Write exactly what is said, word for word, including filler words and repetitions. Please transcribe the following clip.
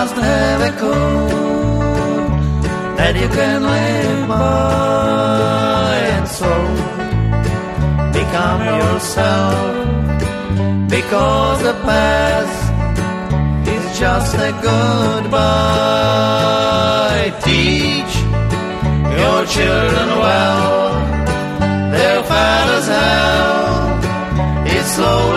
must have a code that you can live by, and so become yourself, because the past is just a goodbye. Teach your children well, their father's hell is slowly